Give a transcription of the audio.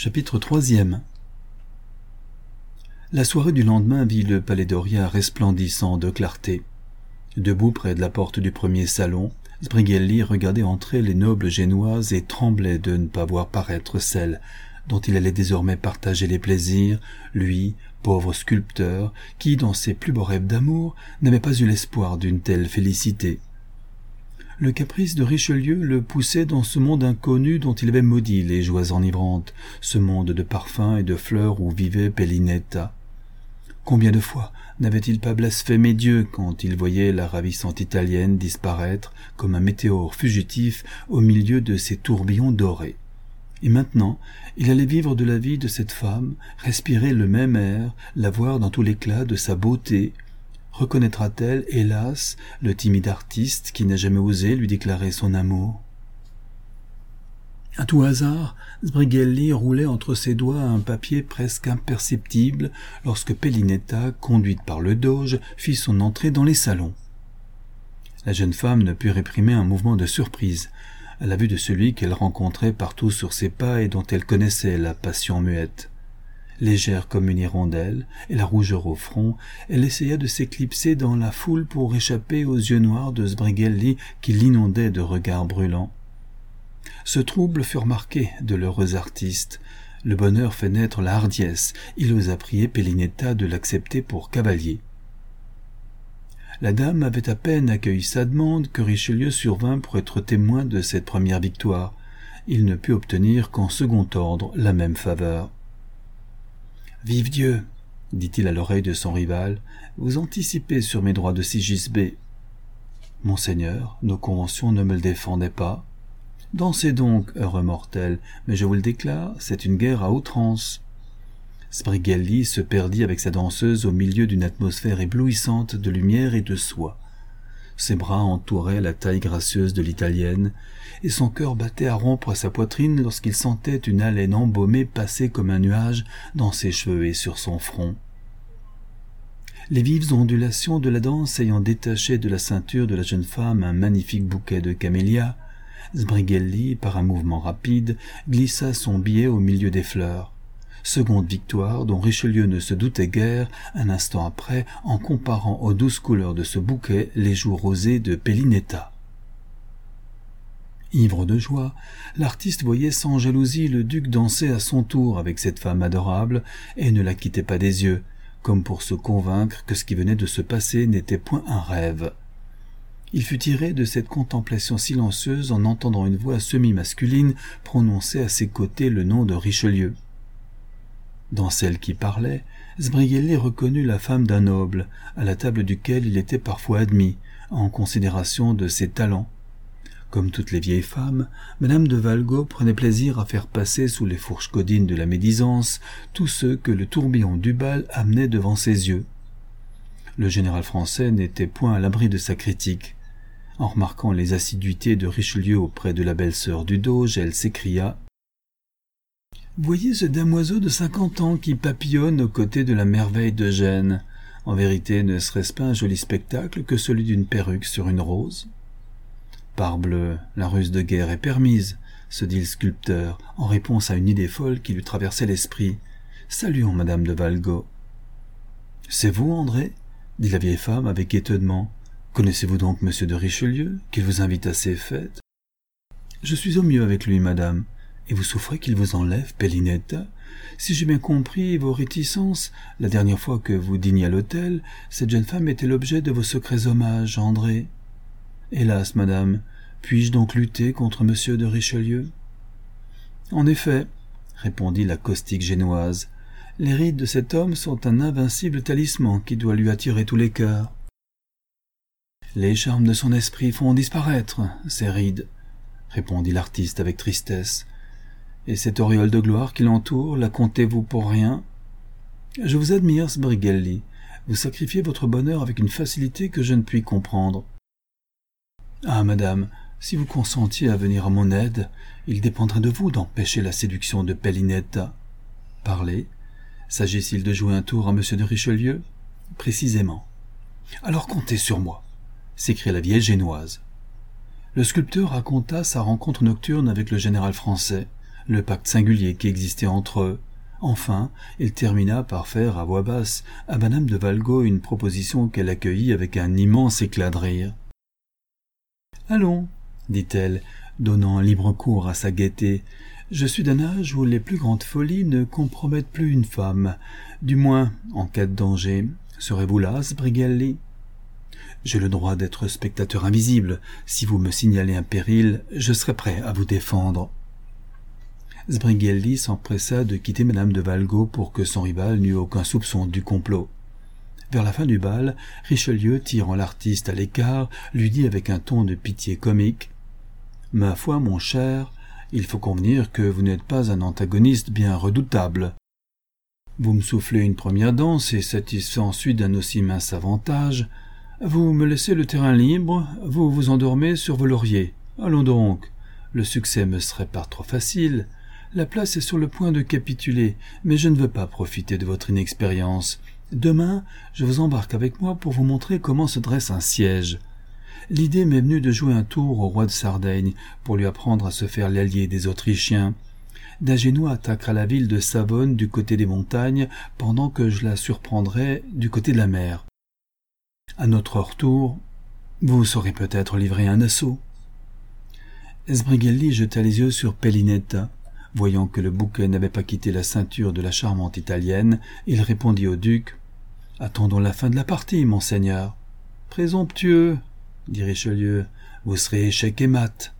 Chapitre 3e. La soirée du lendemain vit le palais Doria resplendissant de clarté. Debout près de la porte du premier salon, Sbrighelli regardait entrer les nobles génoises et tremblait de ne pas voir paraître celle dont il allait désormais partager les plaisirs, lui, pauvre sculpteur, qui, dans ses plus beaux rêves d'amour, n'avait pas eu l'espoir d'une telle félicité. Le caprice de Richelieu le poussait dans ce monde inconnu dont il avait maudit les joies enivrantes, ce monde de parfums et de fleurs où vivait Pellinetta. Combien de fois n'avait-il pas blasphémé Dieu quand il voyait la ravissante italienne disparaître comme un météore fugitif au milieu de ces tourbillons dorés. Et maintenant, il allait vivre de la vie de cette femme, respirer le même air, la voir dans tout l'éclat de sa beauté. Reconnaîtra-t-elle, hélas, le timide artiste qui n'a jamais osé lui déclarer son amour? À tout hasard, Sbrighelli roulait entre ses doigts un papier presque imperceptible lorsque Pellinetta, conduite par le doge, fit son entrée dans les salons. La jeune femme ne put réprimer un mouvement de surprise à la vue de celui qu'elle rencontrait partout sur ses pas et dont elle connaissait la passion muette. Légère comme une hirondelle, et la rougeur au front, elle essaya de s'éclipser dans la foule pour échapper aux yeux noirs de Sbrighelli qui l'inondaient de regards brûlants. Ce trouble fut remarqué de l'heureux artiste. Le bonheur fait naître la hardiesse. Il osa prier Pellinetta de l'accepter pour cavalier. La dame avait à peine accueilli sa demande que Richelieu survint pour être témoin de cette première victoire. Il ne put obtenir qu'en second ordre la même faveur. « Vive Dieu !» dit-il à l'oreille de son rival, « vous anticipez sur mes droits de Sigisbée. »« Monseigneur, nos conventions ne me le défendaient pas. »« Dansez donc, heureux mortel, mais je vous le déclare, c'est une guerre à outrance. » Sbrighelli se perdit avec sa danseuse au milieu d'une atmosphère éblouissante de lumière et de soie. Ses bras entouraient la taille gracieuse de l'italienne, et son cœur battait à rompre sa poitrine lorsqu'il sentait une haleine embaumée passer comme un nuage dans ses cheveux et sur son front. Les vives ondulations de la danse ayant détaché de la ceinture de la jeune femme un magnifique bouquet de camélias, Sbrighelli, par un mouvement rapide, glissa son billet au milieu des fleurs. Seconde victoire dont Richelieu ne se doutait guère, un instant après, en comparant aux douces couleurs de ce bouquet les joues rosées de Pellinetta. Ivre de joie, l'artiste voyait sans jalousie le duc danser à son tour avec cette femme adorable et ne la quittait pas des yeux, comme pour se convaincre que ce qui venait de se passer n'était point un rêve. Il fut tiré de cette contemplation silencieuse en entendant une voix semi-masculine prononcer à ses côtés le nom de Richelieu. Dans celle qui parlait, Sbrighelli reconnut la femme d'un noble, à la table duquel il était parfois admis, en considération de ses talents. Comme toutes les vieilles femmes, Madame de Valgo prenait plaisir à faire passer sous les fourches codines de la médisance tous ceux que le tourbillon du bal amenait devant ses yeux. Le général français n'était point à l'abri de sa critique. En remarquant les assiduités de Richelieu auprès de la belle-sœur du doge, elle s'écria: « Voyez ce damoiseau de 50 ans qui papillonne aux côtés de la merveille de Gênes. En vérité, ne serait-ce pas un joli spectacle que celui d'une perruque sur une rose ?» « Parbleu, la ruse de guerre est permise, » se dit le sculpteur, en réponse à une idée folle qui lui traversait l'esprit. « Saluons Madame de Valgo. »« C'est vous, André ?» dit la vieille femme avec étonnement. « Connaissez-vous donc Monsieur de Richelieu, qu'il vous invite à ses fêtes ?»« Je suis au mieux avec lui, madame. Et vous souffrez qu'il vous enlève, Pellinetta? Si j'ai bien compris vos réticences, la dernière fois que vous dîniez à l'hôtel, cette jeune femme était l'objet de vos secrets hommages, André. Hélas, madame, puis-je donc lutter contre Monsieur de Richelieu? » « En effet, » répondit la caustique génoise, « les rides de cet homme sont un invincible talisman qui doit lui attirer tous les cœurs. »« Les charmes de son esprit font disparaître ces rides, » répondit l'artiste avec tristesse. « Et cette auréole de gloire qui l'entoure, la comptez-vous pour rien? Je vous admire, Sbrighelli. Vous sacrifiez votre bonheur avec une facilité que je ne puis comprendre. »« Ah, madame, si vous consentiez à venir à mon aide, il dépendrait de vous d'empêcher la séduction de Pellinetta. Parlez. S'agit-il de jouer un tour à Monsieur de Richelieu? »« Précisément. »« Alors comptez sur moi, » s'écria la vieille génoise. Le sculpteur raconta sa rencontre nocturne avec le général français, le pacte singulier qui existait entre eux. Enfin, il termina par faire à voix basse à madame de Valgo une proposition qu'elle accueillit avec un immense éclat de rire. « Allons, dit-elle, donnant libre cours à sa gaieté, je suis d'un âge où les plus grandes folies ne compromettent plus une femme, du moins en cas de danger. Serez-vous là, Sbrigelli ? J'ai le droit d'être spectateur invisible. Si vous me signalez un péril, je serai prêt à vous défendre. » Sbrigelli s'empressa de quitter madame de Valgo pour que son rival n'eût aucun soupçon du complot. Vers la fin du bal, Richelieu, tirant l'artiste à l'écart, lui dit avec un ton de pitié comique « Ma foi, mon cher, il faut convenir que vous n'êtes pas un antagoniste bien redoutable. Vous me soufflez une première danse et satisfait ensuite d'un aussi mince avantage. Vous me laissez le terrain libre, vous vous endormez sur vos lauriers. Allons donc, le succès me serait par trop facile. La place est sur le point de capituler, mais je ne veux pas profiter de votre inexpérience. Demain, je vous embarque avec moi pour vous montrer comment se dresse un siège. L'idée m'est venue de jouer un tour au roi de Sardaigne pour lui apprendre à se faire l'allié des Autrichiens. D'Agénois attaquera la ville de Savone du côté des montagnes, pendant que je la surprendrai du côté de la mer. À notre retour, vous saurez peut-être livrer un assaut. » Sbrigelli jeta les yeux sur Pellinetta. Voyant que le bouquet n'avait pas quitté la ceinture de la charmante italienne, il répondit au duc « Attendons la fin de la partie, monseigneur. »« Présomptueux, dit Richelieu, vous serez échec et mat.